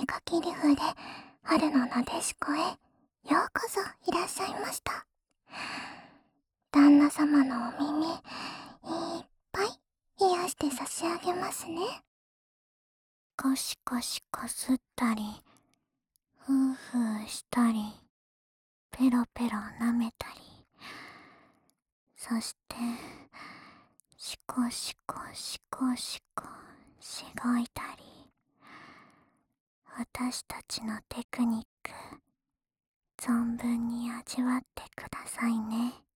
耳かき竜で春のなでしこへようこそいらっしゃいました。旦那様のお耳いっぱい癒して差し上げますね。コシコシこすったり、ふうふうしたり、ペロペロ舐めたり、そしてシコシコシコシコしごいたり、私たちのテクニック存分に味わってくださいね。